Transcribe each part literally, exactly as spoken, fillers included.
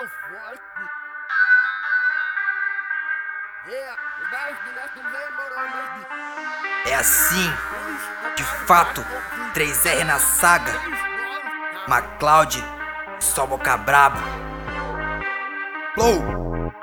É assim, de fato, três R na saga, McCloud, só boca braba. Flow.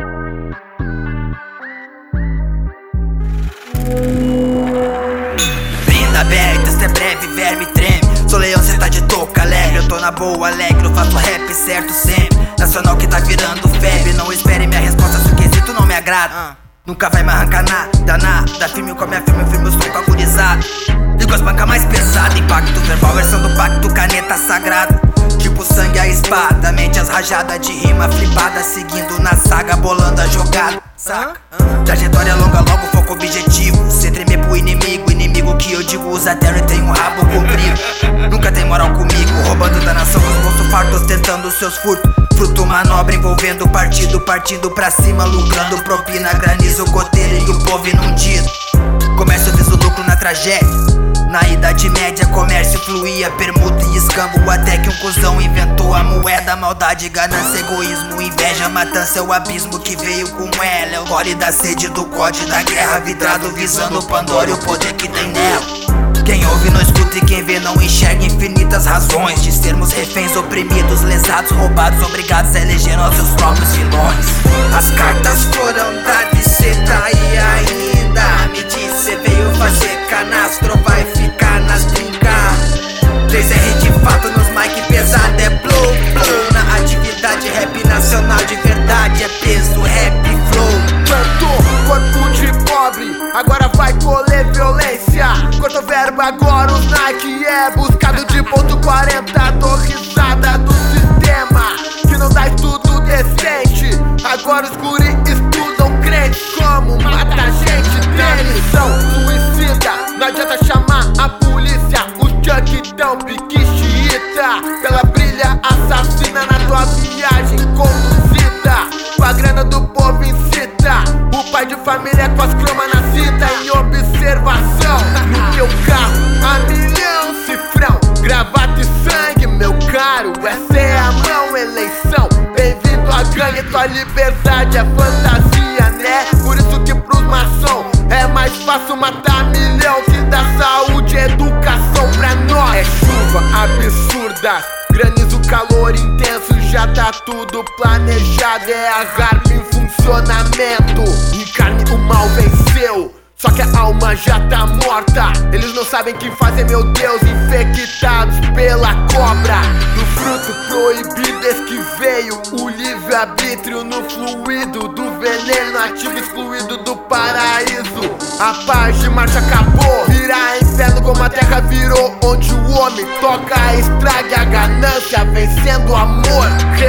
Brinda aberta, este é breve, verme treme. Sou leão, cê tá de touca leve. Eu tô na boa, alegre, eu faço rap certo sempre. Nacional que tá virando febre. Não espere minha resposta se o quesito não me agrada. Nunca vai me arrancar nada, nada. Firme com a minha firme, firme, eu sou agorizado. Ligo as bancas mais pesadas. Impacto verbal, versão do pacto, caneta sagrada. Tipo sangue a espada, mente as rajadas de rima flipada. Seguindo na saga, bolando a jogada. Saca? Trajetória longa, logo foco objetivo. Cê tremer pro inimigo, inimigo que eu digo usa terra e tem um rabo comprido. Nunca tem moral comigo, roubando da nação os bolsos fartos, tentando seus furtos. Fruto manobra envolvendo o partido, partindo pra cima, lucrando propina, granizo, goteiro e o povo inundido. Comércio visa o lucro na tragédia. Na idade média, comércio fluía, permuta e escambo. Até que um cuzão inventou a moeda. Maldade, ganância, egoísmo, inveja, matança é o abismo que veio com ela. É o gole da sede do código da guerra, vidrado visando Pandora e o poder que tem nela. Quem ouve não escuta e quem vê não enxerga infinitas razões de sermos reféns, oprimidos, lesados, roubados, obrigados a eleger nossos próprios vilões. As cartas foram dadas e cê tá aí ainda. Me disse, cê veio fazer canastro, vai ficar nas brincas. três R de fato nos mic pesado, é blow, blow. Na atividade rap nacional de verdade, é peso, rap, flow. Plantou corpo de pobre, agora vai colher violência. Cortou verbo, agora os Nike é buscado de ponto quarenta. Dou risada do sistema que não dá estudo decente. Agora os guri estudam crentes como mata a gente. Demissão suicida, não adianta chamar a polícia. Os junk tão pique xiita. Pela brilha assassina na tua viagem conduzida. Com a grana do povo incita o pai de família com as cromas na cinta. Em observação, no teu carro, a milhão, cifrão, gravata e sangue, meu caro. Essa é a mão, eleição. Bem-vindo à gangue, tua liberdade é fantasia, né? Por isso que pros maçom é mais fácil matar milhão que dar saúde e educação pra nós. É chuva absurda, granizo, calor intenso, já tá tudo planejado. É a harpa em funcionamento, encarne o mal venceu. Só que a alma já tá morta. Eles não sabem que fazem, meu Deus, infectados pela cobra. Do fruto proibido eis que veio o livre-arbítrio no fluido do veneno ativo excluído do paraíso. A paz de marcha acabou, virar inferno como a terra virou. Onde o homem toca, estraga a ganância, vencendo o amor.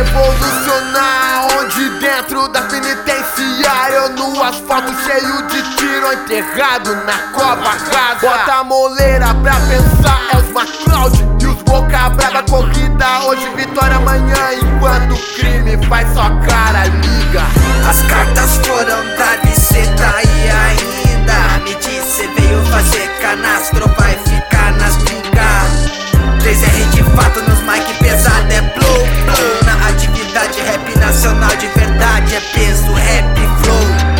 Revolucionar onde dentro da penitenciária, eu no asfalto cheio de tiro, enterrado na cova rasa. Bota a moleira pra pensar, é os McCloud e os boca braba. Corrida hoje, vitória amanhã, enquanto o crime faz só cara liga. As cartas foram dadas e cê tá aí ainda. Me disse, cê veio fazer canastro, vai ficar nas brincas. três R de fato nos mic pesado, é blow, blow. Na atividade rap nacional de verdade, é peso, rap, flow.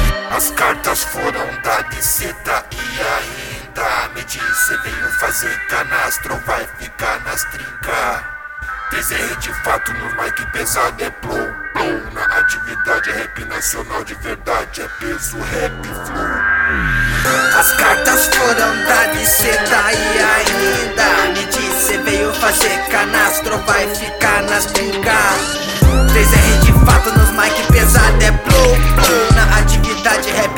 As cartas foram dadas e cê tá aí ainda. Me disse, veio fazer canastro, vai ficar nas trincas. três R de fato no mic pesado, é blow, blow. Na atividade rap nacional de verdade, é peso, rap, flow. As cartas foram dadas e cê tá aí ainda. Me disse, cê veio fazer canastro, vai ficar nas brincas. três R de fato nos mic pesado, é blow, blow. Na atividade rap